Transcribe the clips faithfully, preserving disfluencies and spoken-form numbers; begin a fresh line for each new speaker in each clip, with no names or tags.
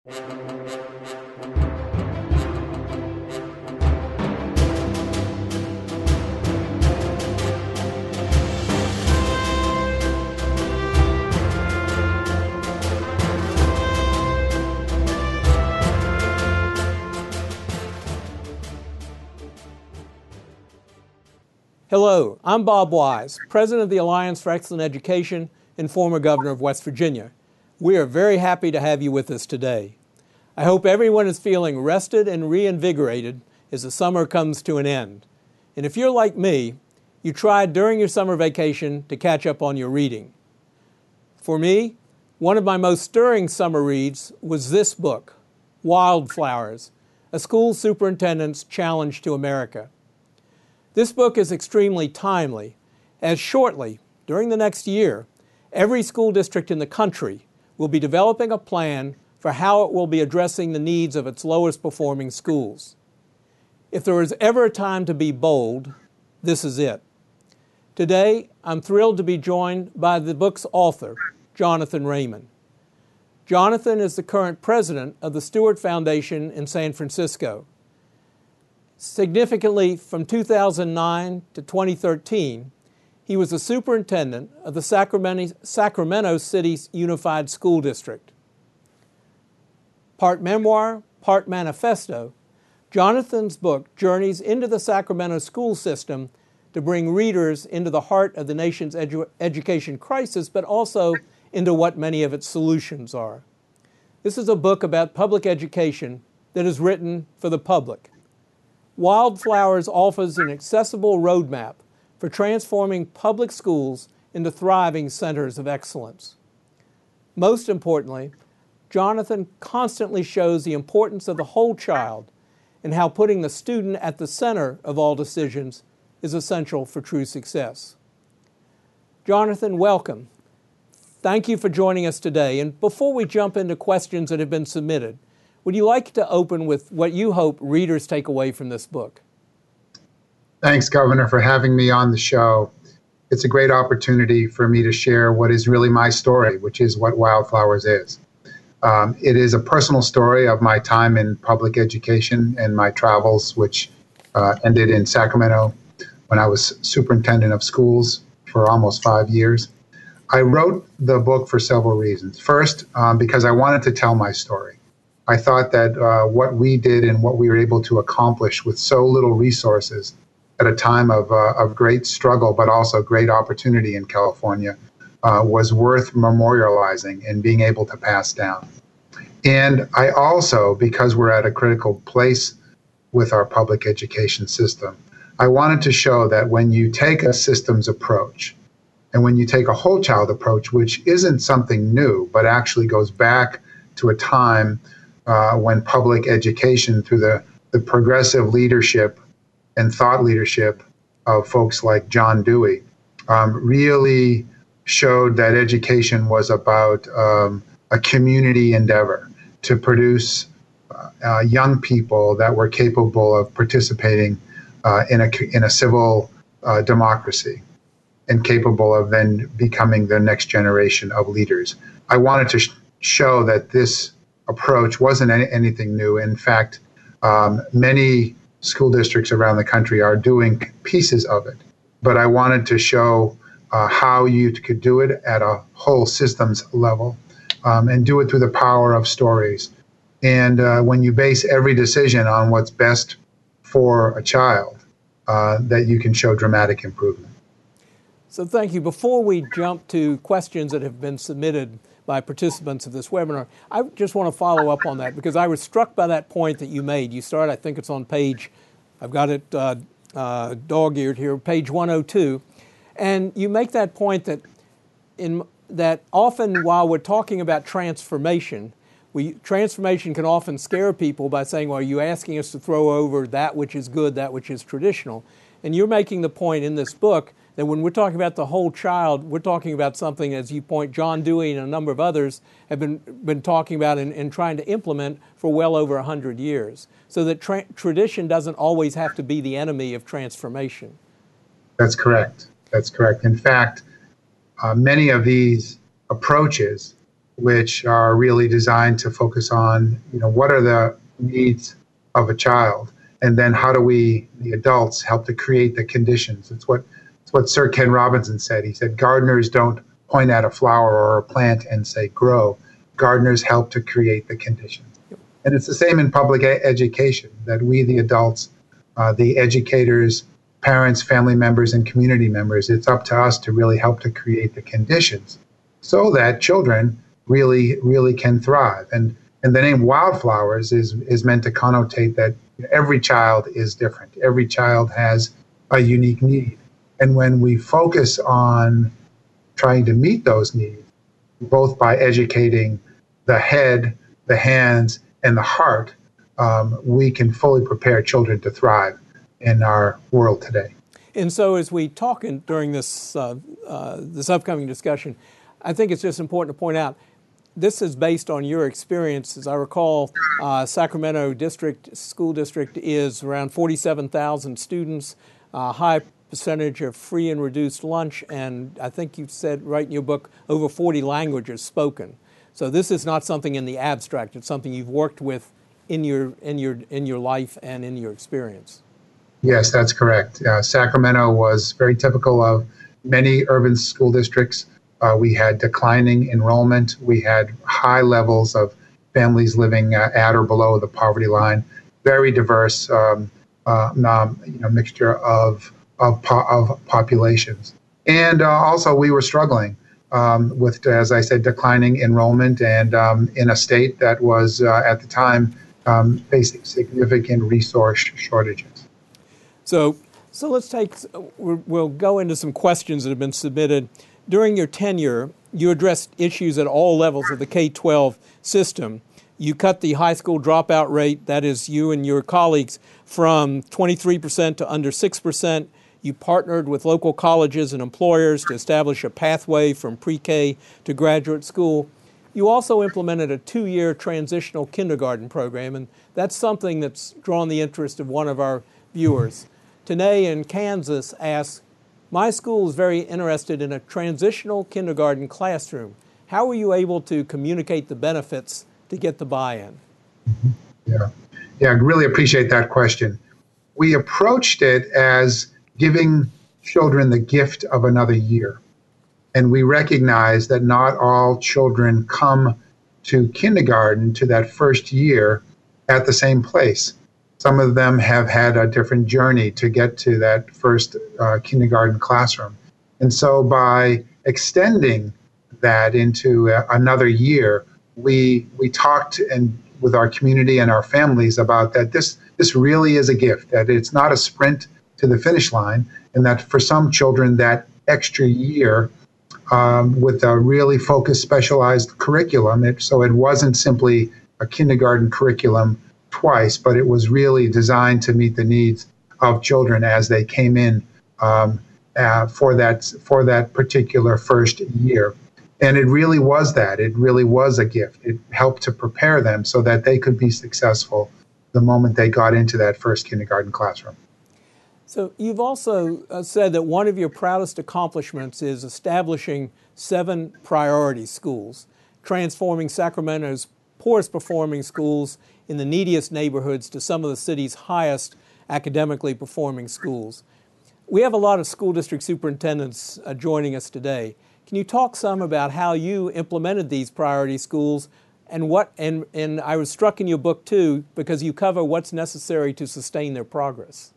Hello, I'm Bob Wise, President of the Alliance for Excellent Education and former Governor of West Virginia. We are very happy to have you with us today. I hope everyone is feeling rested and reinvigorated as the summer comes to an end. And if you're like me, you tried during your summer vacation to catch up on your reading. For me, one of my most stirring summer reads was this book, Wildflowers, A School Superintendent's Challenge to America. This book is extremely timely, as shortly, during the next year, every school district in the country will be developing a plan for how it will be addressing the needs of its lowest performing schools. If there is ever a time to be bold, this is it. Today, I'm thrilled to be joined by the book's author, Jonathan Raymond. Jonathan is the current president of the Stewart Foundation in San Francisco. Significantly, from two thousand nine to twenty thirteen, he was the superintendent of the Sacramento, Sacramento City Unified School District. Part memoir, part manifesto, Jonathan's book journeys into the Sacramento school system to bring readers into the heart of the nation's edu- education crisis, but also into what many of its solutions are. This is a book about public education that is written for the public. Wildflowers offers an accessible roadmap for transforming public schools into thriving centers of excellence. Most importantly, Jonathan constantly shows the importance of the whole child and how putting the student at the center of all decisions is essential for true success. Jonathan, welcome. Thank you for joining us today. And before we jump into questions that have been submitted, would you like to open with what you hope readers take away from this book?
Thanks, Governor, for having me on the show. It's a great opportunity for me to share what is really my story, which is what Wildflowers is. Um, it is a personal story of my time in public education and my travels, which uh, ended in Sacramento when I was superintendent of schools for almost five years. I wrote the book for several reasons. First, um, because I wanted to tell my story. I thought that uh, what we did and what we were able to accomplish with so little resources at a time of, uh, of great struggle, but also great opportunity in California, uh, was worth memorializing and being able to pass down. And I also, because we're at a critical place with our public education system, I wanted to show that when you take a systems approach and when you take a whole child approach, which isn't something new, but actually goes back to a time Uh, when public education, through the, the progressive leadership and thought leadership of folks like John Dewey, um, really showed that education was about um, a community endeavor to produce uh, uh, young people that were capable of participating uh, in a in a civil uh, democracy and capable of then becoming the next generation of leaders. I wanted to sh- show that this approach wasn't any, anything new. In fact, um, many school districts around the country are doing pieces of it. But I wanted to show uh, how you could do it at a whole systems level um, and do it through the power of stories. And uh, when you base every decision on what's best for a child, uh, that you can show dramatic improvement.
So thank you. Before we jump to questions that have been submitted by participants of this webinar, I just want to follow up on that because I was struck by that point that you made. You start, I think it's on page, I've got it uh, uh, dog-eared here, page one oh two, and you make that point that in that often while we're talking about transformation, we transformation can often scare people by saying, well, are you asking us to throw over that which is good, that which is traditional? And you're making the point in this book that when we're talking about the whole child, we're talking about something, as you point, John Dewey and a number of others have been, been talking about and, and trying to implement for well over one hundred years. So that tra- tradition doesn't always have to be the enemy of transformation.
That's correct. That's correct. In fact, uh, many of these approaches which are really designed to focus on, you know, what are the needs of a child, and then how do we, the adults, help to create the conditions. It's what it's what Sir Ken Robinson said. He said, gardeners don't point at a flower or a plant and say, grow. Gardeners help to create the conditions. And it's the same in public e- education, that we, the adults, uh, the educators, parents, family members, and community members, it's up to us to really help to create the conditions so that children really, really can thrive. And and the name Wildflowers is is meant to connotate that every child is different. Every child has a unique need. And when we focus on trying to meet those needs, both by educating the head, the hands, and the heart, um, we can fully prepare children to thrive in our world today.
And so as we talk in, during this, uh, uh, this upcoming discussion, I think it's just important to point out, this is based on your experience. As I recall, uh, Sacramento District School District is around forty-seven thousand students, a high percentage of free and reduced lunch, and I think you said right in your book, over forty languages spoken. So this is not something in the abstract. It's something you've worked with in your in your in your life and in your experience.
Yes, that's correct. Uh, Sacramento was very typical of many urban school districts. Uh, we had declining enrollment. We had high levels of families living uh, at or below the poverty line. Very diverse, um, uh, um, you know, mixture of of, po- of populations. And uh, also, we were struggling um, with, as I said, declining enrollment, and um, in a state that was uh, at the time um, facing significant resource shortages.
So, so let's take. We'll go into some questions that have been submitted. During your tenure, you addressed issues at all levels of the K twelve system. You cut the high school dropout rate, that is you and your colleagues, from twenty-three percent to under six percent. You partnered with local colleges and employers to establish a pathway from pre-K to graduate school. You also implemented a two-year transitional kindergarten program, and that's something that's drawn the interest of one of our viewers. Tanae in Kansas asks, my school is very interested in a transitional kindergarten classroom. How were you able to communicate the benefits to get the buy-in?
Yeah, yeah, I really appreciate that question. We approached it as giving children the gift of another year. And we recognize that not all children come to kindergarten, to that first year, at the same place. Some of them have had a different journey to get to that first uh, kindergarten classroom. And so by extending that into uh, another year, we we talked and with our community and our families about that this this really is a gift, that it's not a sprint to the finish line, and that for some children that extra year um, with a really focused, specialized curriculum, it, so it wasn't simply a kindergarten curriculum twice, but it was really designed to meet the needs of children as they came in um, uh, for that for that particular first year. And it really was that. It really was a gift. It helped to prepare them so that they could be successful the moment they got into that first kindergarten classroom.
So you've also uh, said that one of your proudest accomplishments is establishing seven priority schools, transforming Sacramento's poorest performing schools in the neediest neighborhoods to some of the city's highest academically performing schools. We have a lot of school district superintendents uh, joining us today. Can you talk some about how you implemented these priority schools and what, and, and I was struck in your book too, because you cover what's necessary to sustain their progress.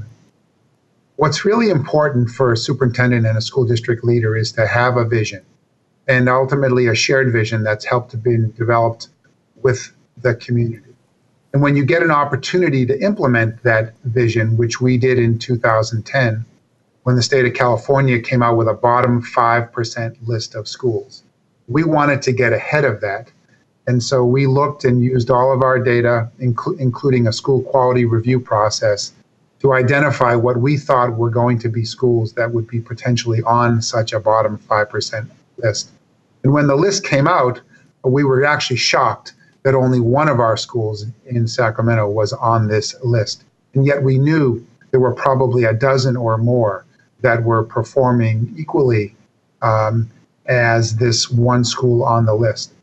What's really important for a superintendent and a school district leader is to have a vision, and ultimately a shared vision that's helped to be developed with the community. And when you get an opportunity to implement that vision, which we did in two thousand ten, when the state of California came out with a bottom five percent list of schools, we wanted to get ahead of that. And so we looked and used all of our data, inclu- including a school quality review process, to identify what we thought were going to be schools that would be potentially on such a bottom five percent list. And when the list came out, we were actually shocked that only one of our schools in Sacramento was on this list. And yet we knew there were probably a dozen or more that were performing equally um, as this one school on the list.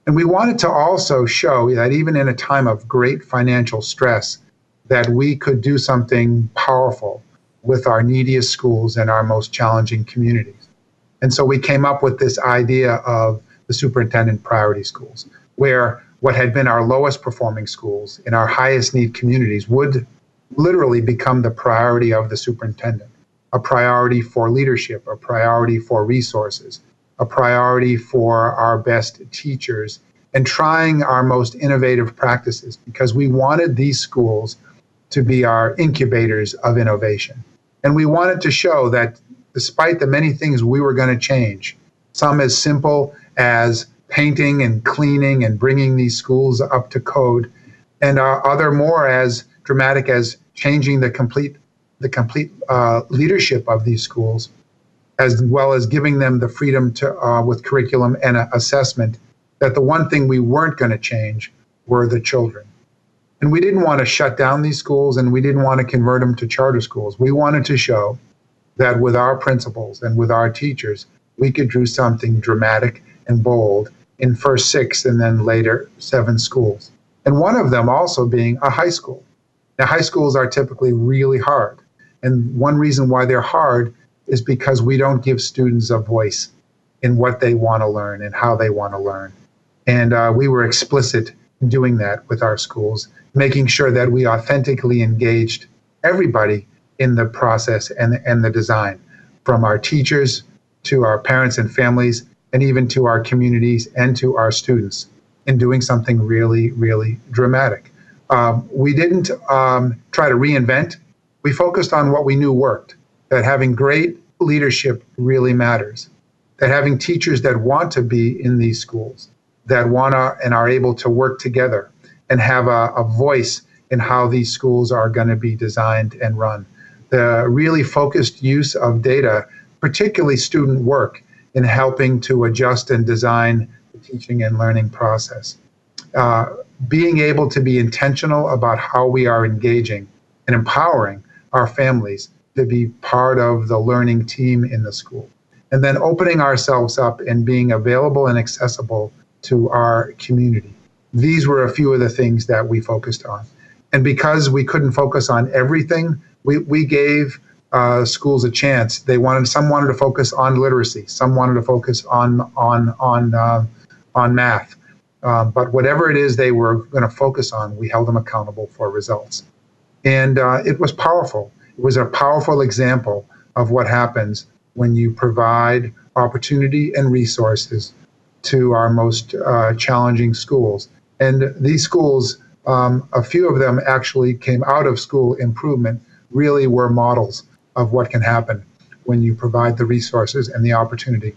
And we wanted to also show that even in a time of great financial stress, that we could do something powerful with our neediest schools and our most challenging communities. And so we came up with this idea of the superintendent priority schools, where what had been our lowest performing schools in our highest need communities would literally become the priority of the superintendent, a priority for leadership, a priority for resources, a priority for our best teachers, and trying our most innovative practices, because we wanted these schools to be our incubators of innovation. And we wanted to show that despite the many things we were going to change, some as simple as painting and cleaning and bringing these schools up to code, and uh, other more as dramatic as changing the complete the complete uh, leadership of these schools, as well as giving them the freedom to, uh, with curriculum and uh, assessment, that the one thing we weren't going to change were the children. And we didn't want to shut down these schools, and we didn't want to convert them to charter schools. We wanted to show that with our principals and with our teachers, we could do something dramatic and bold in first six and then later seven schools. And one of them also being a high school. Now, high schools are typically really hard. And one reason why they're hard is because we don't give students a voice in what they want to learn and how they want to learn. And uh, we were explicit in doing that with our schools, making sure that we authentically engaged everybody in the process and, and the design, from our teachers to our parents and families, and even to our communities and to our students, in doing something really, really dramatic. Um, we didn't um, try to reinvent. We focused on what we knew worked, that having great leadership really matters, that having teachers that want to be in these schools, that want to and are able to work together and have a, a voice in how these schools are going to be designed and run. The really focused use of data, particularly student work, in helping to adjust and design the teaching and learning process. Uh, being able to be intentional about how we are engaging and empowering our families to be part of the learning team in the school. And then opening ourselves up and being available and accessible to our community. These were a few of the things that we focused on. And because we couldn't focus on everything, we, we gave uh, schools a chance. They wanted, some wanted to focus on literacy, some wanted to focus on on on uh, on math. Um, but whatever it is they were going to focus on, we held them accountable for results. And uh, it was powerful. It was a powerful example of what happens when you provide opportunity and resources to our most uh, challenging schools. And these schools, um, a few of them actually came out of school improvement, really were models of what can happen when you provide the resources and the opportunity,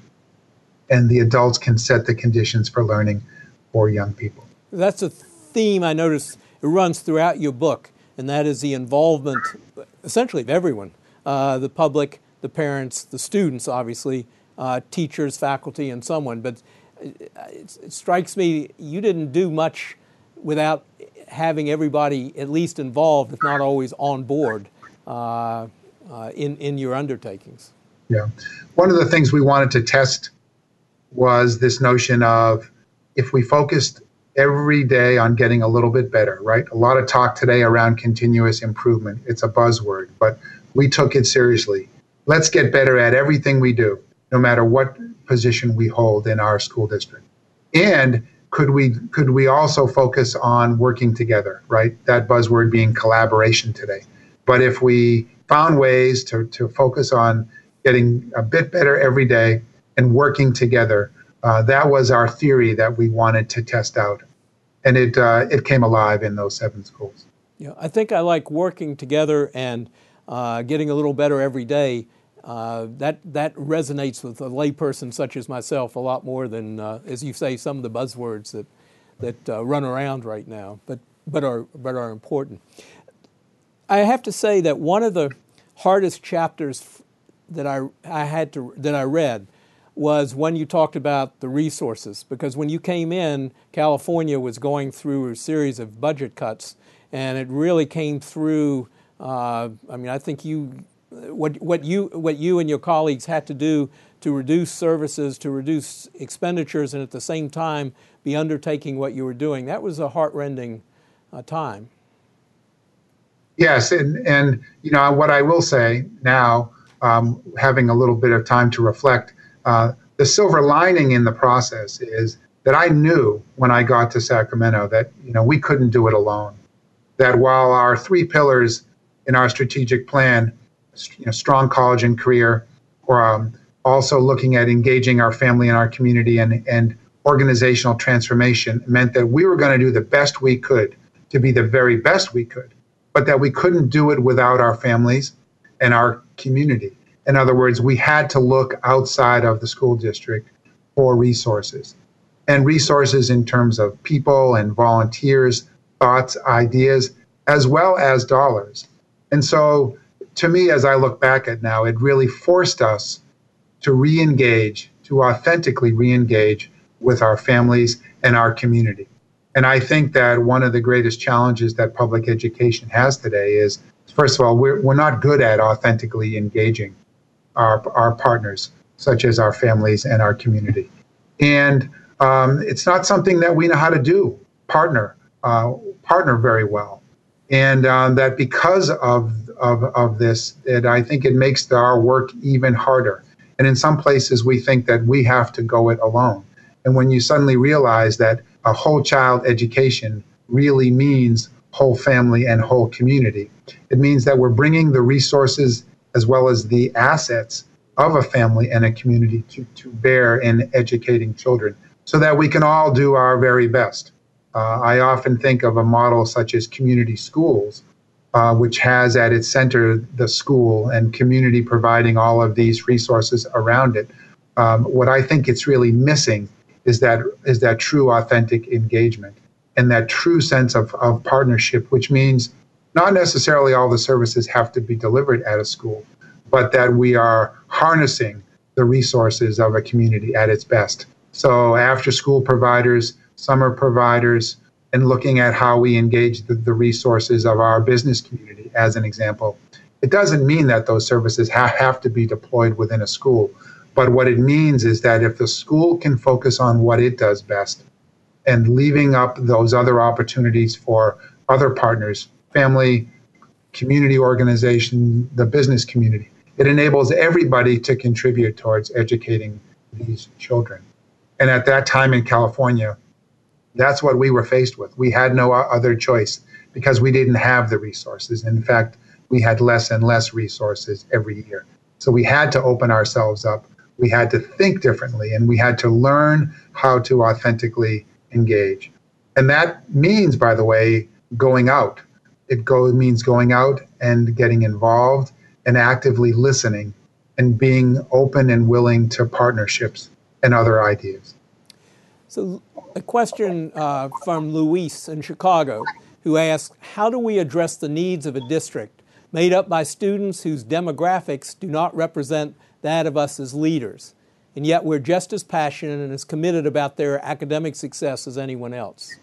and the adults can set the conditions for learning for young people.
That's a theme I notice it runs throughout your book, and that is the involvement, essentially, of everyone, uh, the public, the parents, the students, obviously, uh, teachers, faculty, and someone. But it, it strikes me you didn't do much without having everybody at least involved, if not always on board, uh, uh, in, in your undertakings.
Yeah. One of the things we wanted to test was this notion of, if we focused every day on getting a little bit better, right? A lot of talk today around continuous improvement. It's a buzzword, but we took it seriously. Let's get better at everything we do, no matter what position we hold in our school district. And could we could we also focus on working together, right? That buzzword being collaboration today. But if we found ways to, to focus on getting a bit better every day and working together, uh, that was our theory that we wanted to test out. And it uh, it came alive in those seven schools.
Yeah, I think I like working together and uh, getting a little better every day. Uh, that that resonates with a layperson such as myself a lot more than, uh, as you say, some of the buzzwords that that uh, run around right now, but but are but are important. I have to say that one of the hardest chapters that I I had to that I read was when you talked about the resources, because when you came in, California was going through a series of budget cuts, and it really came through. Uh, I mean, I think you, what what you what you and your colleagues had to do to reduce services, to reduce expenditures, and at the same time be undertaking what you were doing. That was a heart-rending uh, time.
Yes, and, and you know what I will say now, um, having a little bit of time to reflect, uh, the silver lining in the process is that I knew when I got to Sacramento that you know we couldn't do it alone. That while our three pillars in our strategic plan, you know, strong college and career, or um, also looking at engaging our family and our community and, and organizational transformation, meant that we were going to do the best we could to be the very best we could, but that we couldn't do it without our families and our community. In other words, we had to look outside of the school district for resources, and resources in terms of people and volunteers, thoughts, ideas, as well as dollars. And so to me, as I look back at now, it really forced us to re-engage, to authentically re-engage with our families and our community. And I think that one of the greatest challenges that public education has today is, first of all, we're, we're not good at authentically engaging our, our partners, such as our families and our community. And um, it's not something that we know how to do, partner, uh, partner very well. And um, that because of, of, of this, that I think it makes the, our work even harder. And in some places, we think that we have to go it alone. And when you suddenly realize that a whole child education really means whole family and whole community, it means that we're bringing the resources as well as the assets of a family and a community to, to bear in educating children so that we can all do our very best. Uh, I often think of a model such as community schools, uh, which has at its center the school and community providing all of these resources around it. Um, what I think it's really missing is that is that true authentic engagement and that true sense of, of partnership, which means not necessarily all the services have to be delivered at a school, but that we are harnessing the resources of a community at its best. So after school providers, summer providers, and looking at how we engage the, the resources of our business community, as an example. It doesn't mean that those services ha- have to be deployed within a school. But what it means is that if the school can focus on what it does best and leaving up those other opportunities for other partners, family, community organization, the business community, it enables everybody to contribute towards educating these children. And at that time in California, that's what we were faced with. We had no other choice because we didn't have the resources. In fact, we had less and less resources every year. So we had to open ourselves up. We had to think differently, and we had to learn how to authentically engage. And that means, by the way, going out. It go, means going out and getting involved and actively listening and being open and willing to partnerships and other ideas.
So a question uh, from Luis in Chicago, who asks, how do we address the needs of a district made up by students whose demographics do not represent that of us as leaders, and yet we're just as passionate and as committed about their academic success as anyone else?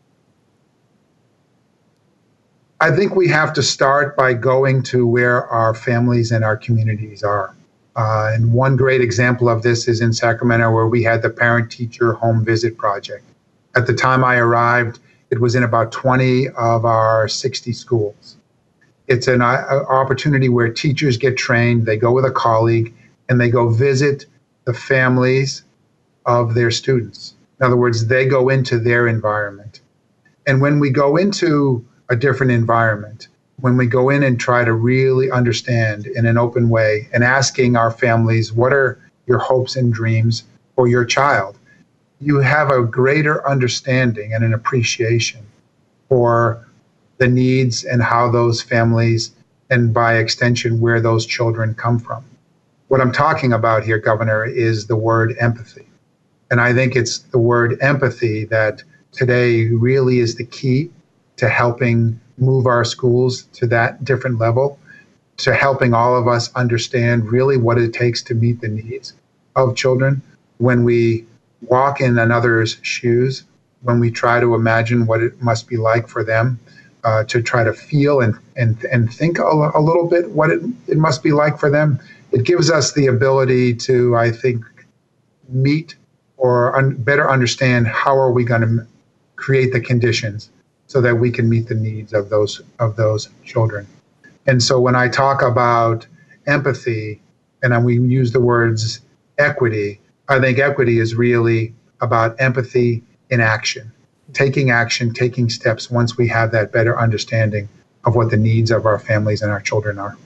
I think we have to start by going to where our families and our communities are. Uh, and one great example of this is in Sacramento, where we had the Parent-Teacher Home Visit Project. At the time I arrived, it was in about twenty of our sixty schools. It's an uh, opportunity where teachers get trained, they go with a colleague, and they go visit the families of their students. In other words, they go into their environment. And when we go into a different environment, when we go in and try to really understand in an open way and asking our families, what are your hopes and dreams for your child? You have a greater understanding and an appreciation for the needs and how those families, and by extension, where those children come from. What I'm talking about here, Governor, is the word empathy. And I think it's the word empathy that today really is the key to helping move our schools to that different level, to helping all of us understand really what it takes to meet the needs of children. When we walk in another's shoes, when we try to imagine what it must be like for them, uh, to try to feel and, and, and think a, a little bit what it, it must be like for them, it gives us the ability to, I think, meet or un- better understand how are we going to m- create the conditions so that we can meet the needs of those of those children. And so when I talk about empathy, and we use the words equity, I think equity is really about empathy in action, taking action, taking steps once we have that better understanding of what the needs of our families and our children are.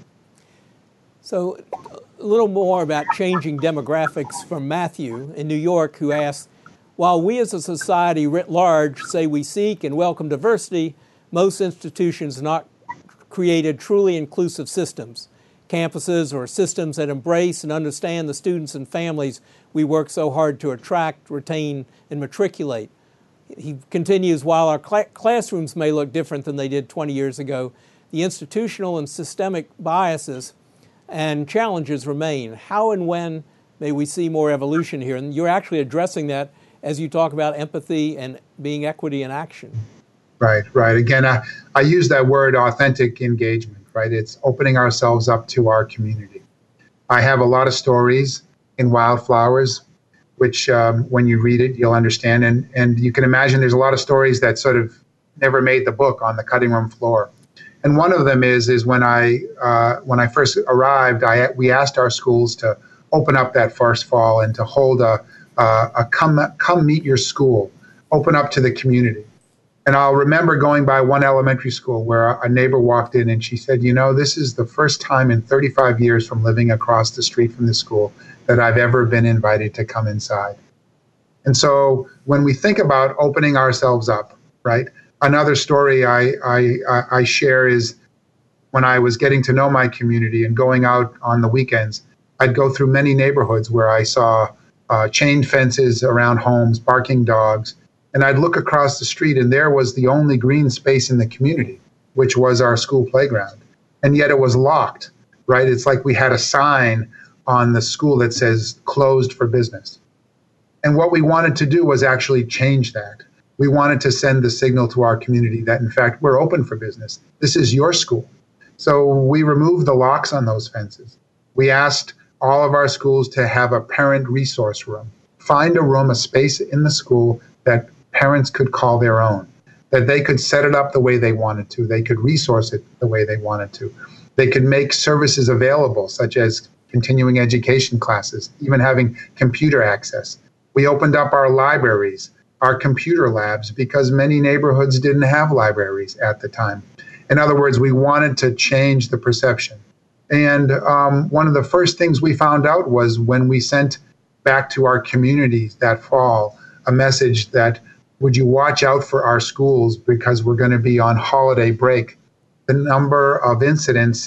So a little more about changing demographics from Matthew in New York, who asked, while we as a society writ large say we seek and welcome diversity, most institutions have not created truly inclusive systems, campuses or systems that embrace and understand the students and families we work so hard to attract, retain, and matriculate. He continues, while our cl- classrooms may look different than they did twenty years ago, the institutional and systemic biases and challenges remain. How and when may we see more evolution here? And you're actually addressing that as you talk about empathy and being equity in action.
Right, right. Again, I, I use that word authentic engagement, right? It's opening ourselves up to our community. I have a lot of stories in Wildflowers, which um, when you read it, you'll understand. And, and you can imagine there's a lot of stories that sort of never made the book on the cutting room floor. And one of them is is when I uh, when I first arrived, I we asked our schools to open up that first fall and to hold a uh, a come come meet your school, open up to the community. And I'll remember going by one elementary school where a neighbor walked in and she said, you know, this is the first time in thirty-five years from living across the street from the school that I've ever been invited to come inside. And so when we think about opening ourselves up, right? Another story I, I, I share is when I was getting to know my community and going out on the weekends, I'd go through many neighborhoods where I saw uh, chain fences around homes, barking dogs, and I'd look across the street and there was the only green space in the community, which was our school playground. And yet it was locked, right? It's like we had a sign on the school that says closed for business. And what we wanted to do was actually change that. We wanted to send the signal to our community that, in fact, we're open for business. This is your school. So we removed the locks on those fences. We asked all of our schools to have a parent resource room. Find a room, a space in the school that parents could call their own, that they could set it up the way they wanted to. They could resource it the way they wanted to. They could make services available, such as continuing education classes, even having computer access. We opened up our libraries, our computer labs, because many neighborhoods didn't have libraries at the time. In other words, we wanted to change the perception. And um, one of the first things we found out was when we sent back to our communities that fall a message that, would you watch out for our schools because we're going to be on holiday break, the number of incidents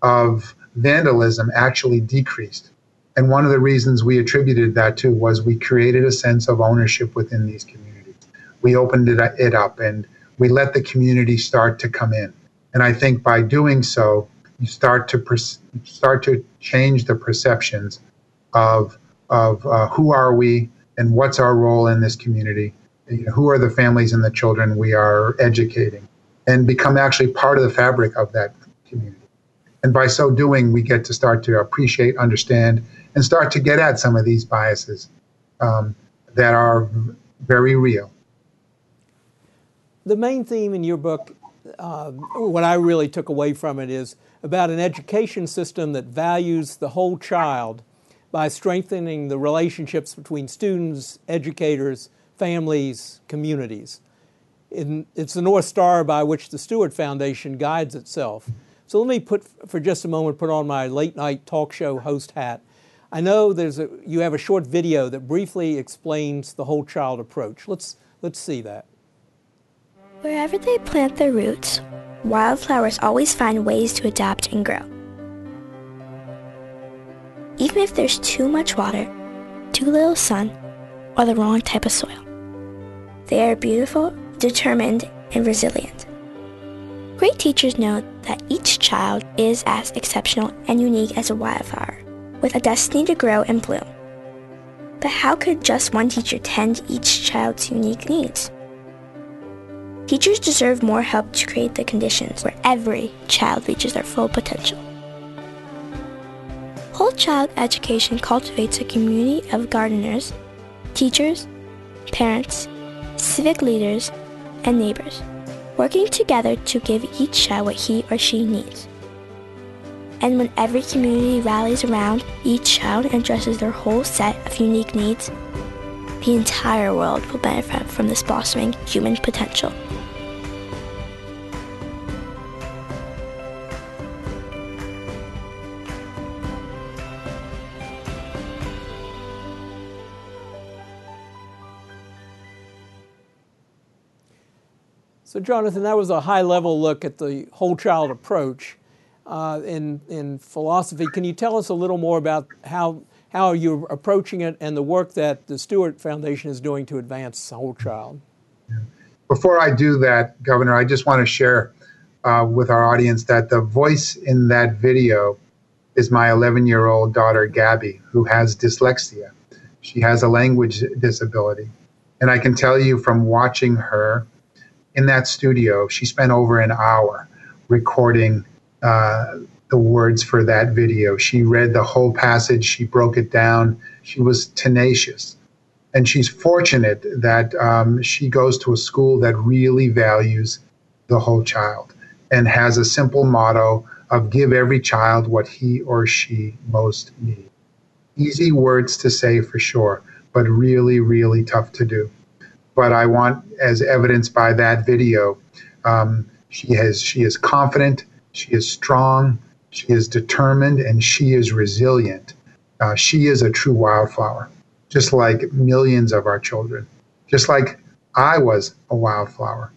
of vandalism actually decreased. And one of the reasons we attributed that to was we created a sense of ownership within these communities. We opened it, it up and we let the community start to come in. And I think by doing so, you start to per- start to change the perceptions of, of uh, who are we and what's our role in this community, you know, who are the families and the children we are educating, and become actually part of the fabric of that community. And by so doing, we get to start to appreciate, understand, and start to get at some of these biases um, that are very real.
The main theme in your book, uh, what I really took away from it, is about an education system that values the whole child by strengthening the relationships between students, educators, families, communities. In, it's the North Star by which the Stewart Foundation guides itself. So let me put, for just a moment, put on my late night talk show host hat. I know there's a, you have a short video that briefly explains the whole child approach. Let's, let's see that.
Wherever they plant their roots, wildflowers always find ways to adapt and grow. Even if there's too much water, too little sun, or the wrong type of soil. They are beautiful, determined, and resilient. Great teachers know that each child is as exceptional and unique as a wildflower, with a destiny to grow and bloom. But how could just one teacher tend to each child's unique needs? Teachers deserve more help to create the conditions where every child reaches their full potential. Whole child education cultivates a community of gardeners, teachers, parents, civic leaders, and neighbors, working together to give each child what he or she needs. And when every community rallies around each child and addresses their whole set of unique needs, the entire world will benefit from this blossoming human potential.
So, Jonathan, that was a high-level look at the whole child approach uh, in in philosophy. Can you tell us a little more about how how you're approaching it and the work that the Stewart Foundation is doing to advance the whole child?
Before I do that, Governor, I just want to share uh, with our audience that the voice in that video is my eleven-year-old daughter, Gabby, who has dyslexia. She has a language disability. And I can tell you from watching her in that studio, she spent over an hour recording uh, the words for that video. She read the whole passage. She broke it down. She was tenacious. And she's fortunate that um, she goes to a school that really values the whole child and has a simple motto of give every child what he or she most needs. Easy words to say for sure, but really, really tough to do. But I want, as evidenced by that video, um, she has she is confident, she is strong, she is determined, and she is resilient. Uh, she is a true wildflower, just like millions of our children, just like I was a wildflower.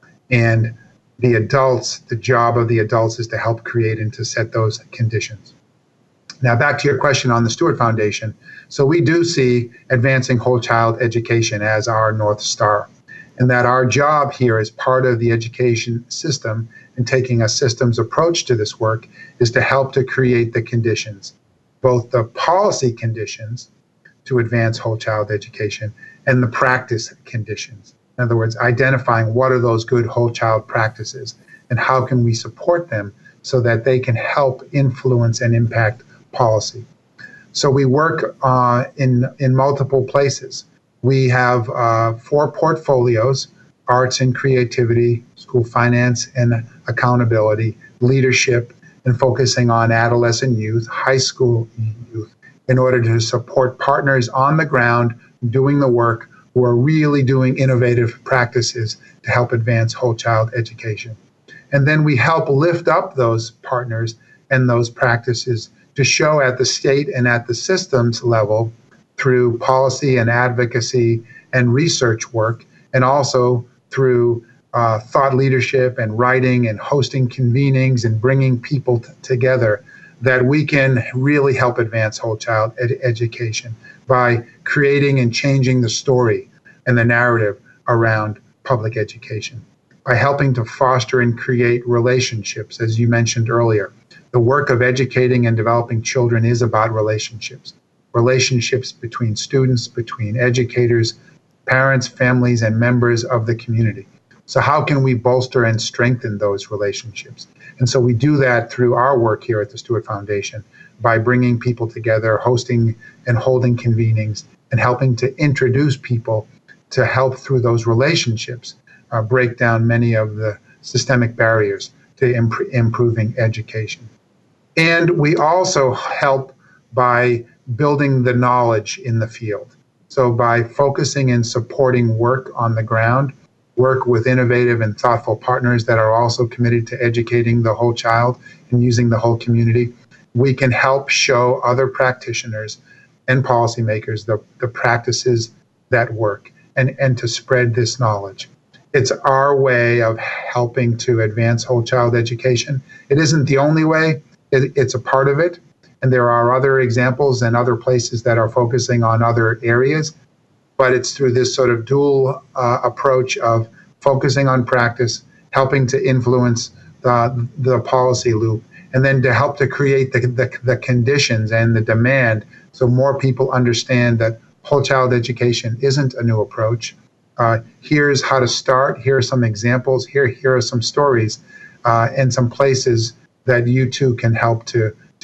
And the adults, the job of the adults is to help create and to set those conditions. Now, back to your question on the Stewart Foundation. So we do see advancing whole child education as our North Star, and that our job here as part of the education system and taking a systems approach to this work is to help to create the conditions, both the policy conditions to advance whole child education and the practice conditions. In other words, identifying what are those good whole child practices and how can we support them so that they can help influence and impact policy. So we work uh, in, in multiple places. We have uh, four portfolios: arts and creativity, school finance and accountability, leadership, and focusing on adolescent youth, high school youth, in order to support partners on the ground doing the work who are really doing innovative practices to help advance whole child education. And then we help lift up those partners and those practices to show at the state and at the systems level through policy and advocacy and research work, and also through uh, thought leadership and writing and hosting convenings and bringing people t- together, that we can really help advance whole child ed- education by creating and changing the story and the narrative around public education, by helping to foster and create relationships, as you mentioned earlier. The work of educating and developing children is about relationships, relationships between students, between educators, parents, families, and members of the community. So how can we bolster and strengthen those relationships? And so we do that through our work here at the Stewart Foundation by bringing people together, hosting and holding convenings, and helping to introduce people to help through those relationships uh, break down many of the systemic barriers to imp- improving education. And we also help by building the knowledge in the field. So by focusing and supporting work on the ground, work with innovative and thoughtful partners that are also committed to educating the whole child and using the whole community, we can help show other practitioners and policymakers the, the practices that work and, and to spread this knowledge. It's our way of helping to advance whole child education. It isn't the only way. It's a part of it, and there are other examples and other places that are focusing on other areas, but it's through this sort of dual uh, approach of focusing on practice, helping to influence the, the policy loop, and then to help to create the, the, the conditions and the demand so more people understand that whole child education isn't a new approach. Uh, here's how to start, here are some examples, here, here are some stories, uh, and some places that you too can help to,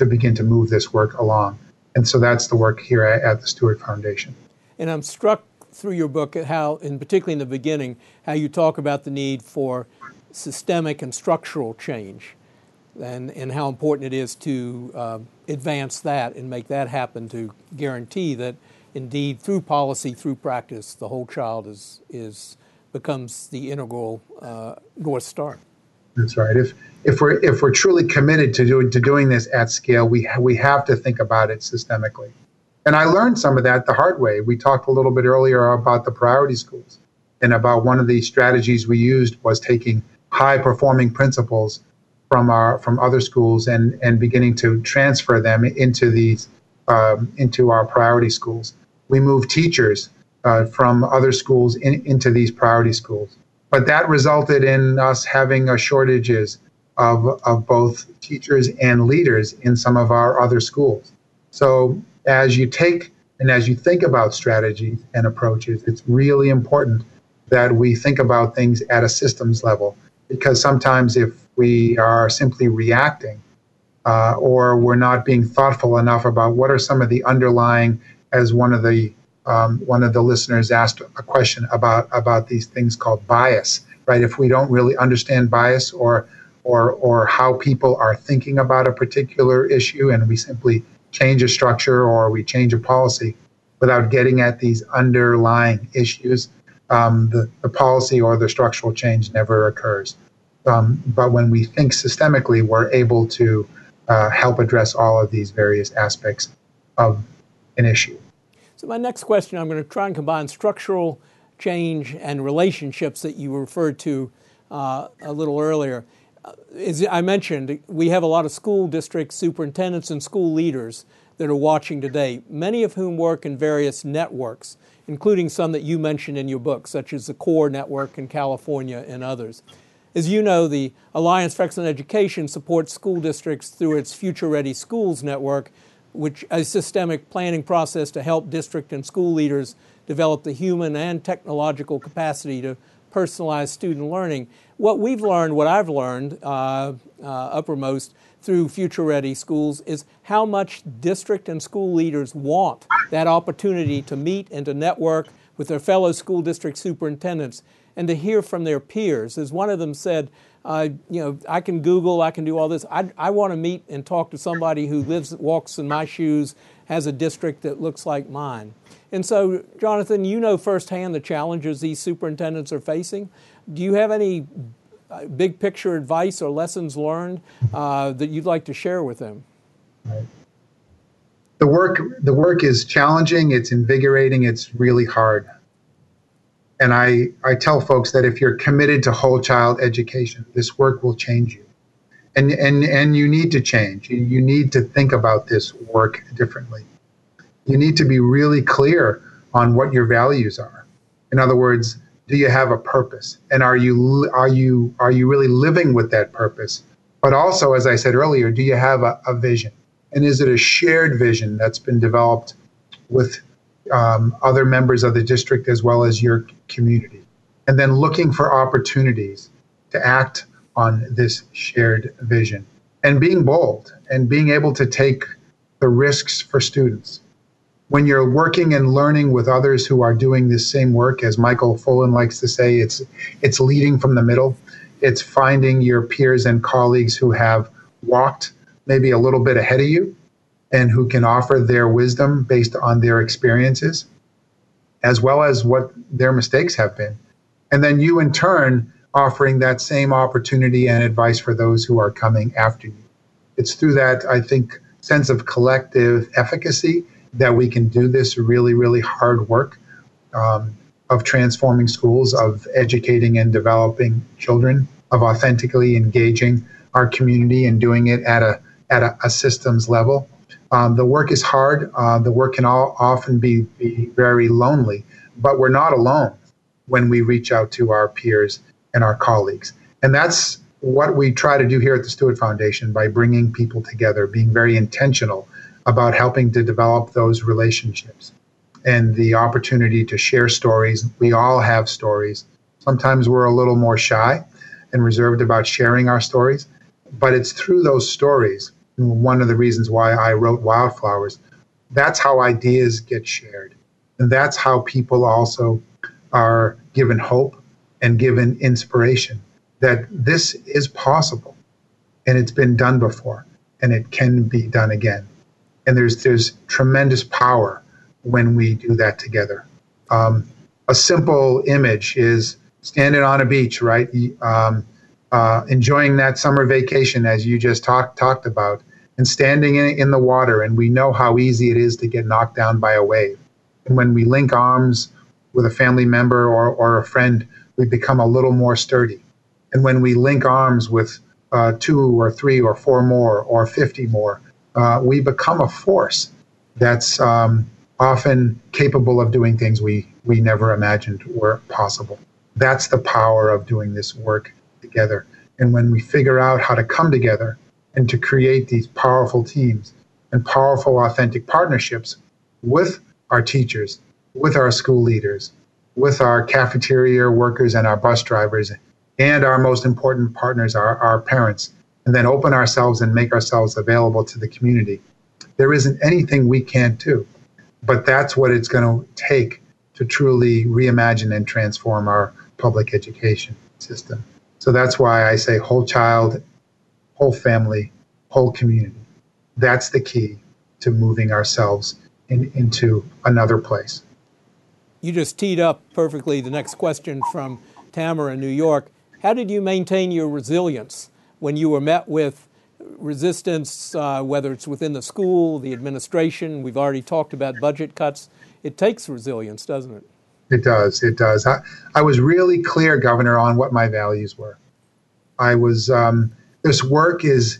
to begin to move this work along. And so that's the work here at, at the Stewart Foundation.
And I'm struck through your book at how, and particularly in the beginning, how you talk about the need for systemic and structural change, and, and how important it is to uh, advance that and make that happen to guarantee that indeed through policy, through practice, the whole child is is becomes the integral uh, North Star.
That's right. If if we're if we're truly committed to doing to doing this at scale, we ha- we have to think about it systemically. And I learned some of that the hard way. We talked a little bit earlier about the priority schools, and about one of the strategies we used was taking high performing principals from our from other schools and and beginning to transfer them into these um, into our priority schools. We moved teachers uh, from other schools in, into these priority schools. But that resulted in us having a shortages of, of both teachers and leaders in some of our other schools. So as you take and as you think about strategies and approaches, it's really important that we think about things at a systems level, because sometimes if we are simply reacting uh, or we're not being thoughtful enough about what are some of the underlying, as one of the Um, one of the listeners asked a question about about these things called bias, right? If we don't really understand bias or or or how people are thinking about a particular issue, and we simply change a structure or we change a policy without getting at these underlying issues, um, the, the policy or the structural change never occurs. Um, but when we think systemically, we're able to uh, help address all of these various aspects of an issue.
So my next question, I'm going to try and combine structural change and relationships that you referred to uh, a little earlier. Uh, as I mentioned, we have a lot of school district superintendents and school leaders that are watching today, many of whom work in various networks, including some that you mentioned in your book, such as the CORE network in California and others. As you know, the Alliance for Excellent Education supports school districts through its Future Ready Schools network, which is a systemic planning process to help district and school leaders develop the human and technological capacity to personalize student learning. What we've learned, what I've learned uh, uh, uppermost through Future Ready Schools is how much district and school leaders want that opportunity to meet and to network with their fellow school district superintendents and to hear from their peers. As one of them said, Uh, you know, I can Google, I can do all this. I, I want to meet and talk to somebody who lives, walks in my shoes, has a district that looks like mine. And so, Jonathan, you know firsthand the challenges these superintendents are facing. Do you have any big picture advice or lessons learned uh, that you'd like to share with them?
Right. The work, the work is challenging, it's invigorating, it's really hard. And I, I tell folks that if you're committed to whole child education, this work will change you. And and and you need to change. You, you need to think about this work differently. You need to be really clear on what your values are. In other words, do you have a purpose? And are you are you are you really living with that purpose? But also, as I said earlier, do you have a, a vision? And is it a shared vision that's been developed with Um, other members of the district as well as your community? And then looking for opportunities to act on this shared vision and being bold and being able to take the risks for students. When you're working and learning with others who are doing this same work, as Michael Fullen likes to say, it's it's leading from the middle. It's finding your peers and colleagues who have walked maybe a little bit ahead of you and who can offer their wisdom based on their experiences, as well as what their mistakes have been. And then you, in turn, offering that same opportunity and advice for those who are coming after you. It's through that, I think, sense of collective efficacy that we can do this really, really hard work um, of transforming schools, of educating and developing children, of authentically engaging our community and doing it at a at a, a systems level. Um, the work is hard. Uh, the work can all, often be, be very lonely, but we're not alone when we reach out to our peers and our colleagues. And that's what we try to do here at the Stewart Foundation by bringing people together, being very intentional about helping to develop those relationships and the opportunity to share stories. We all have stories. Sometimes we're a little more shy and reserved about sharing our stories, but it's through those stories one of the reasons why I wrote Wildflowers. That's how ideas get shared. And that's how people also are given hope and given inspiration that this is possible and it's been done before and it can be done again. And there's there's tremendous power when we do that together. Um, a simple image is standing on a beach, right? Um, uh, enjoying that summer vacation as you just talked talked about, and standing in, in the water, and we know how easy it is to get knocked down by a wave. And when we link arms with a family member or, or a friend, we become a little more sturdy. And when we link arms with uh, two or three or four more or fifty more, uh, we become a force that's um, often capable of doing things we, we never imagined were possible. That's the power of doing this work together. And when we figure out how to come together and to create these powerful teams and powerful, authentic partnerships with our teachers, with our school leaders, with our cafeteria workers and our bus drivers, and our most important partners, our, our parents, and then open ourselves and make ourselves available to the community, there isn't anything we can't do. But that's what it's going to take to truly reimagine and transform our public education system. So that's why I say whole child, whole family, whole community. That's the key to moving ourselves in, into another place.
You just teed up perfectly the next question from Tamara in New York. How did you maintain your resilience when you were met with resistance, uh, whether it's within the school, the administration? We've already talked about budget cuts. It takes resilience, doesn't it?
It does. It does. I, I was really clear, Governor, on what my values were. I was, um, this work is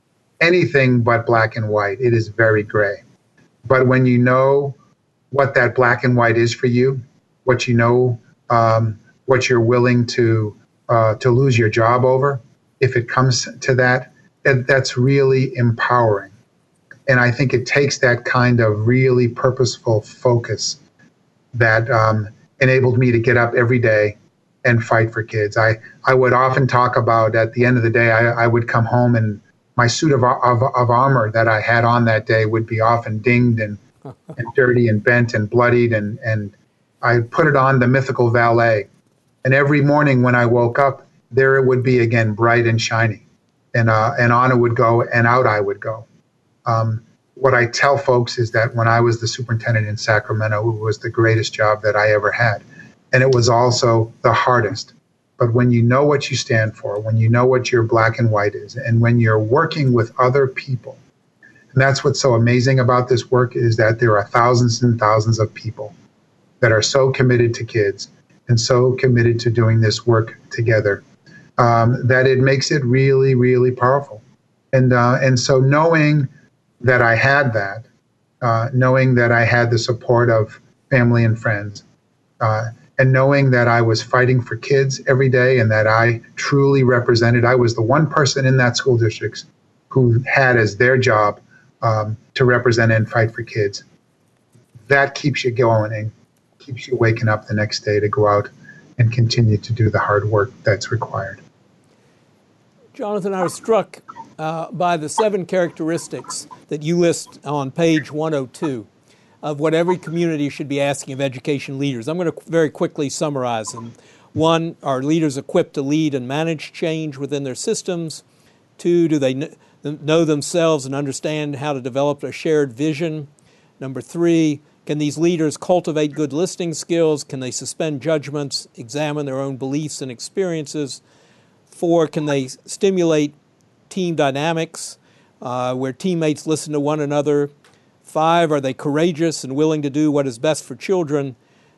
anything but black and white. It is very gray. But when you know what that black and white is for you, what you know, um, what you're willing to uh, to lose your job over, if it comes to that, that, that's really empowering. And I think it takes that kind of really purposeful focus that um, enabled me to get up every day and fight for kids. I, I would often talk about at the end of the day, I, I would come home and my suit of, of, of armor that I had on that day would be often dinged and, and dirty and bent and bloodied. And, and I put it on the mythical valet. And every morning when I woke up, there it would be again, bright and shiny. And, uh, and on it would go and out I would go. Um, what I tell folks is that when I was the superintendent in Sacramento, it was the greatest job that I ever had. And it was also the hardest. But when you know what you stand for, when you know what your black and white is, and when you're working with other people, and that's what's so amazing about this work is that there are thousands and thousands of people that are so committed to kids and so committed to doing this work together um, that it makes it really, really powerful. And uh, and so knowing that I had that, uh, knowing that I had the support of family and friends, uh, and knowing that I was fighting for kids every day and that I truly represented, I was the one person in that school district who had as their job um, to represent and fight for kids. That keeps you going and keeps you waking up the next day to go out and continue to do the hard work that's required.
Jonathan, I was struck uh, by the seven characteristics that you list on page one oh two of what every community should be asking of education leaders. I'm going to very quickly summarize them. One, are leaders equipped to lead and manage change within their systems? Two, do they kn- know themselves and understand how to develop a shared vision? Number three, can these leaders cultivate good listening skills? Can they suspend judgments, examine their own beliefs and experiences? Four, can they stimulate team dynamics uh, where teammates listen to one another? Five, are they courageous and willing to do what is best for children?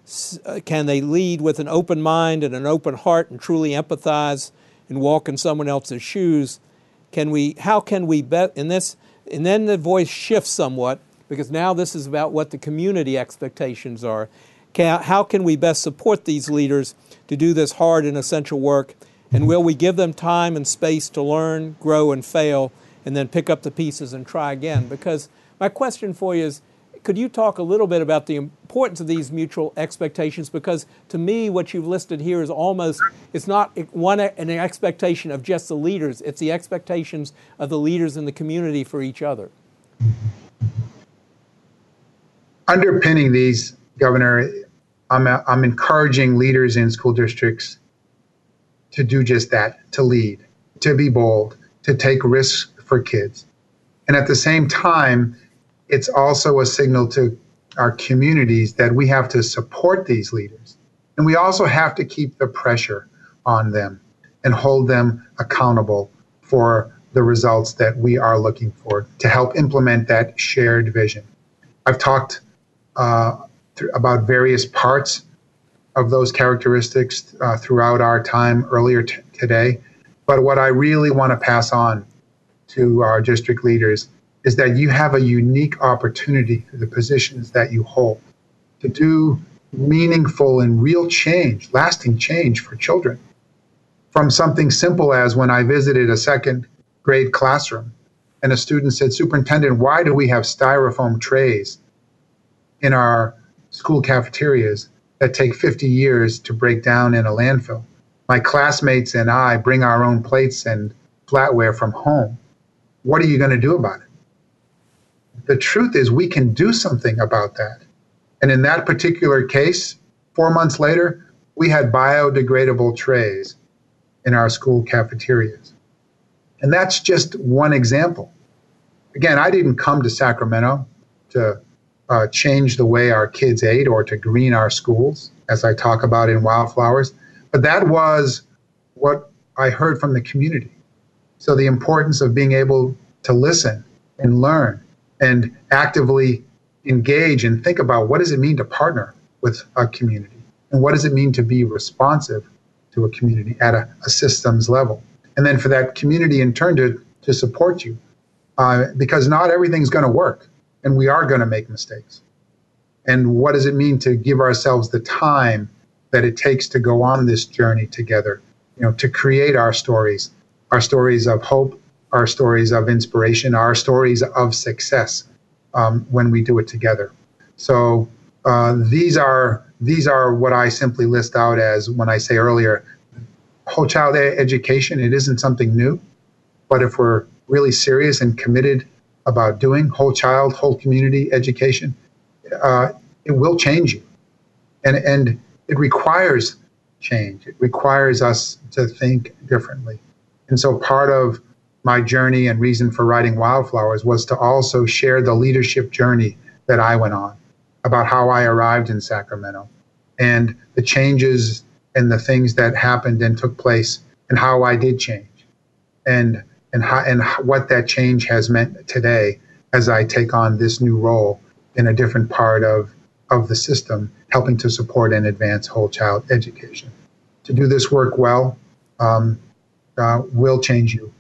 Can they lead with an open mind and an open heart and truly empathize and walk in someone else's shoes? Can we? How can we bet in this? And then the voice shifts somewhat because now this is about what the community expectations are. Can, how can we best support these leaders to do this hard and essential work? And will we give them time and space to learn, grow, and fail, and then pick up the pieces and try again? Because my question for you is, could you talk a little bit about the importance of these mutual expectations? Because to me, what you've listed here is almost, it's not one an expectation of just the leaders, it's the expectations of the leaders in the community for each other.
Underpinning these, Governor, I'm, I'm encouraging leaders in school districts to do just that, to lead, to be bold, to take risks for kids. And at the same time, it's also a signal to our communities that we have to support these leaders. And we also have to keep the pressure on them and hold them accountable for the results that we are looking for to help implement that shared vision. I've talked uh, th- about various parts of those characteristics uh, throughout our time earlier t- today. But what I really want to pass on to our district leaders is that you have a unique opportunity through the positions that you hold to do meaningful and real change, lasting change for children. From something simple as when I visited a second grade classroom and a student said, "Superintendent, why do we have styrofoam trays in our school cafeterias that take fifty years to break down in a landfill? My classmates and I bring our own plates and flatware from home. What are you going to do about it?" The truth is we can do something about that. And in that particular case, four months later, we had biodegradable trays in our school cafeterias. And that's just one example. Again, I didn't come to Sacramento to uh, change the way our kids ate or to green our schools, as I talk about in Wildflowers, but that was what I heard from the community. So the importance of being able to listen and learn and actively engage and think about what does it mean to partner with a community and what does it mean to be responsive to a community at a, a systems level. And then for that community in turn to, to support you, uh, because not everything's going to work and we are going to make mistakes. And what does it mean to give ourselves the time that it takes to go on this journey together, you know, to create our stories, our stories of hope, our stories of inspiration, our stories of success um, when we do it together. So uh, these are these are what I simply list out as when I say earlier, whole child education, it isn't something new, but if we're really serious and committed about doing whole child, whole community education, uh, it will change you. And, and it requires change. It requires us to think differently. And so part of my journey and reason for writing Wildflowers was to also share the leadership journey that I went on about how I arrived in Sacramento and the changes and the things that happened and took place and how I did change and and how, and what that change has meant today as I take on this new role in a different part of, of the system, helping to support and advance whole child education. To do this work well um, uh, will change you.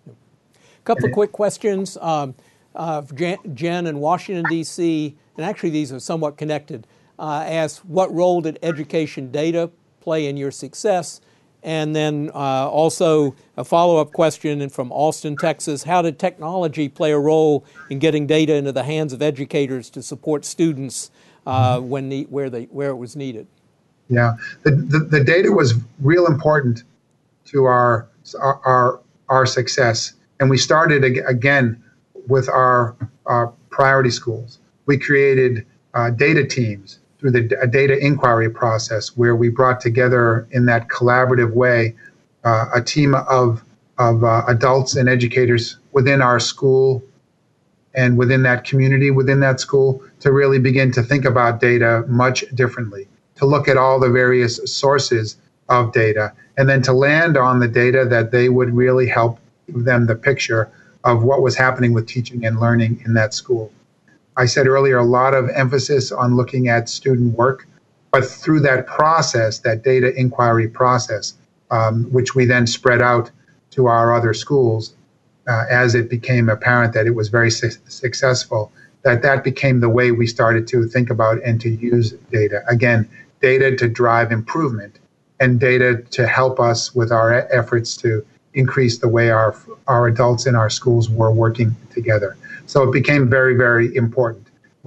A couple of quick questions. Um, uh, Jen, Jen in Washington, D C, and actually these are somewhat connected, uh, asked, what role did education data play in your success? And then uh, also a follow-up question from Austin, Texas, how did technology play a role in getting data into the hands of educators to support students uh, when ne- where, they, where it was needed?
Yeah, the, the, the data was real important to our, our, our success. And we started again with our, our priority schools. We created uh, data teams through the a data inquiry process where we brought together in that collaborative way uh, a team of, of uh, adults and educators within our school and within that community, within that school, to really begin to think about data much differently, to look at all the various sources of data, and then to land on the data that they would really help them the picture of what was happening with teaching and learning in that school. I said earlier, a lot of emphasis on looking at student work, but through that process, that data inquiry process, um, which we then spread out to our other schools, uh, as it became apparent that it was very su- successful, that that became the way we started to think about and to use data. Again, data to drive improvement and data to help us with our efforts to increase the way our our adults in our schools were working together. So it became very, very important.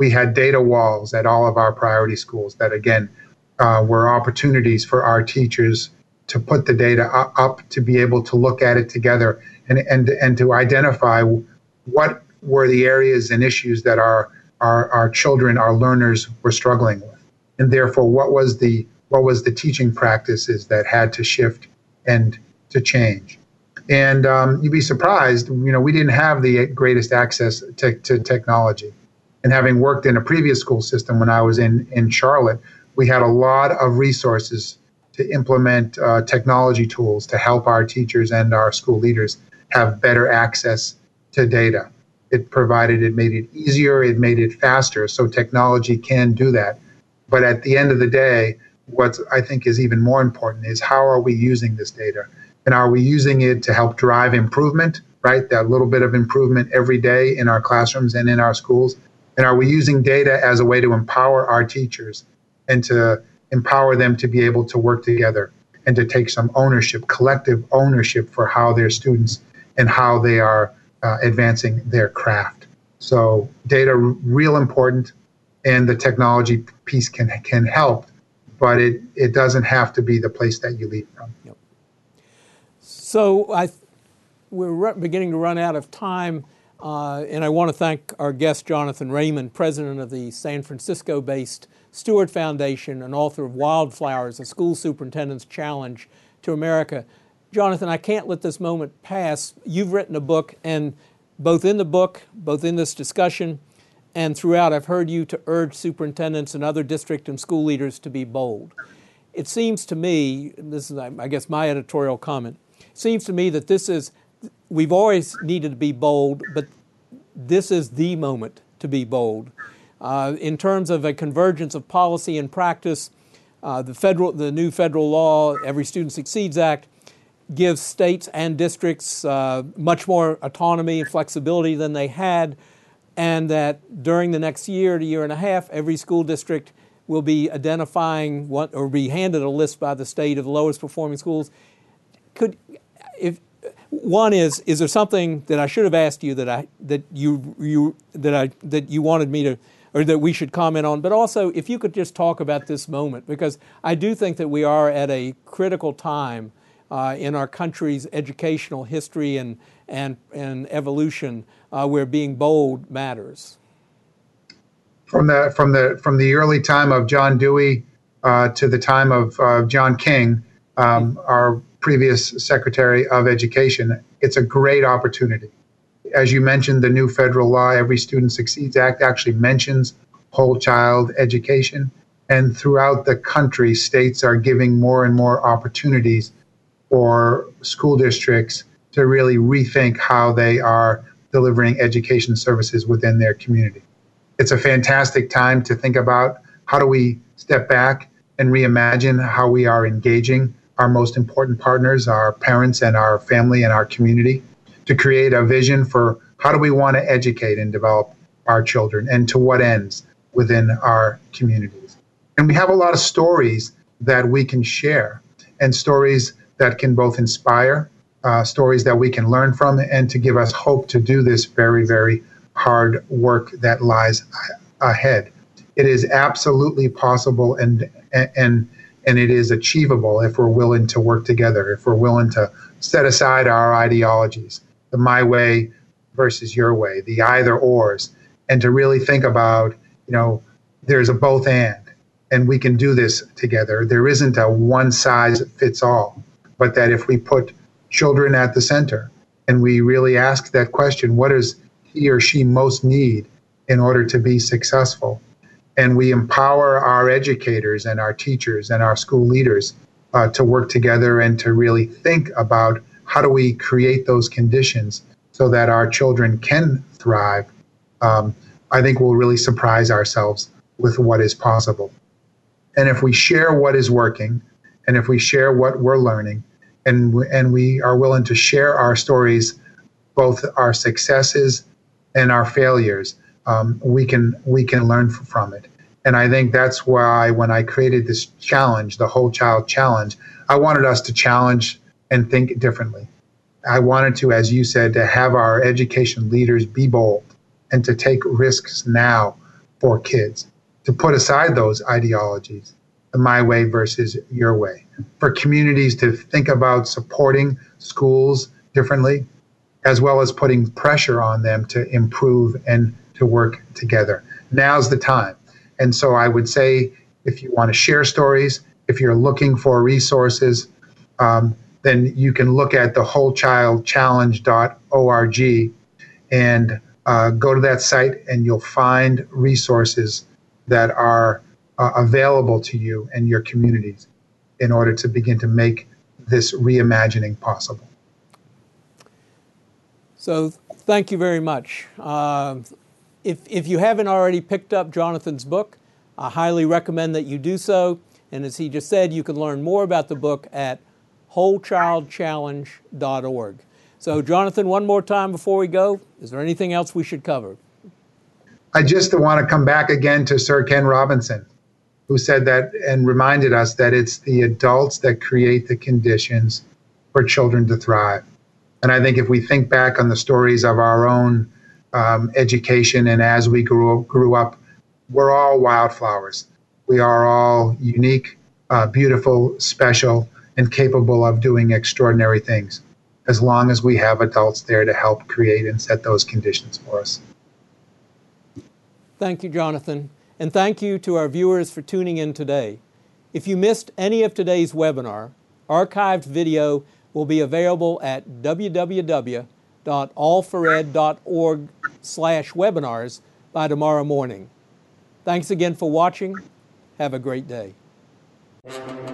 we had data walls at all of our priority schools that, again, uh, were opportunities for our teachers to put the data up, to be able to look at it together and, and, and to identify what were the areas and issues that our, our, our children, our learners were struggling with. And therefore, what was the what was the teaching practices that had to shift and to change. And um, you'd be surprised, you know, we didn't have the greatest access to, to technology. And having worked in a previous school system when I was in, in Charlotte, we had a lot of resources to implement uh, technology tools to help our teachers and our school leaders have better access to data. It provided, it made it easier, it made it faster, so technology can do that. But at the end of the day, what I think is even more important is how are we using this data? And are we using it to help drive improvement, right? That little bit of improvement every day in our classrooms and in our schools. And are we using data as a way to empower our teachers and to empower them to be able to work together and to take some ownership, collective ownership for how their students and how they are uh, advancing their craft? So data, real important, and the technology piece can can help, but it, it doesn't have to be the place that you lead from.
Yep. So I, we're re- beginning to run out of time, uh, and I want to thank our guest, Jonathan Raymond, president of the San Francisco-based Stewart Foundation and author of Wildflowers, a School Superintendent's Challenge to America. Jonathan, I can't let this moment pass. You've written a book, and both in the book, both in this discussion, and throughout, I've heard you to urge superintendents and other district and school leaders to be bold. It seems to me, this is, I guess, my editorial comment, it seems to me that this is, we've always needed to be bold, but this is the moment to be bold. Uh, in terms of a convergence of policy and practice, uh, the federal, the new federal law, Every Student Succeeds Act, gives states and districts uh, much more autonomy and flexibility than they had, and that during the next year to year and a half, every school district will be identifying what, or be handed a list by the state of the lowest performing schools. Could, if one is, is there something that I should have asked you that I that you you that I that you wanted me to, or that we should comment on? But also, if you could just talk about this moment, because I do think that we are at a critical time uh, in our country's educational history and and and evolution, uh, where being bold matters.
From the from the from the early time of John Dewey uh, to the time of uh, John King, um, our previous Secretary of Education, it's a great opportunity. As you mentioned, the new federal law, Every Student Succeeds Act, actually mentions whole child education, and throughout the country, states are giving more and more opportunities for school districts to really rethink how they are delivering education services within their community. It's a fantastic time to think about how do we step back and reimagine how we are engaging our most important partners, our parents and our family and our community, to create a vision for how do we want to educate and develop our children and to what ends within our communities. And we have a lot of stories that we can share, and stories that can both inspire, uh, stories that we can learn from, and to give us hope to do this very, very hard work that lies ahead. It is absolutely possible, and and and it is achievable if we're willing to work together, if we're willing to set aside our ideologies, the my way versus your way, the either ors, and to really think about, you know, there's a both and, and we can do this together. There isn't a one size fits all, but that if we put children at the center and we really ask that question, what does he or she most need in order to be successful? And we empower our educators and our teachers and our school leaders uh, to work together and to really think about how do we create those conditions so that our children can thrive. Um, I think we'll really surprise ourselves with what is possible. And if we share what is working, and if we share what we're learning, and and we are willing to share our stories, both our successes and our failures, um, we can we can learn from it. And I think that's why when I created this challenge, the Whole Child Challenge, I wanted us to challenge and think differently. I wanted to, as you said, to have our education leaders be bold and to take risks now for kids, to put aside those ideologies, the my way versus your way, for communities to think about supporting schools differently, as well as putting pressure on them to improve and to work together. Now's the time. And so I would say, if you want to share stories, if you're looking for resources, um, then you can look at the whole child challenge dot org and uh, go to that site, and you'll find resources that are uh, available to you and your communities in order to begin to make this reimagining possible.
So thank you very much. Uh, if, if you haven't already picked up Jonathan's book, I highly recommend that you do so. And as he just said, you can learn more about the book at whole child challenge dot org. So Jonathan, one more time before we go, is there anything else we should cover?
I just want to come back again to Sir Ken Robinson, who said that and reminded us that it's the adults that create the conditions for children to thrive. And I think if we think back on the stories of our own um, education and as we grew, grew up, we're all wildflowers. We are all unique, uh, beautiful, special, and capable of doing extraordinary things, as long as we have adults there to help create and set those conditions for us.
Thank you, Jonathan. And thank you to our viewers for tuning in today. If you missed any of today's webinar, archived video will be available at w w w dot all for ed dot org slash webinars by tomorrow morning. Thanks again for watching. Have a great day.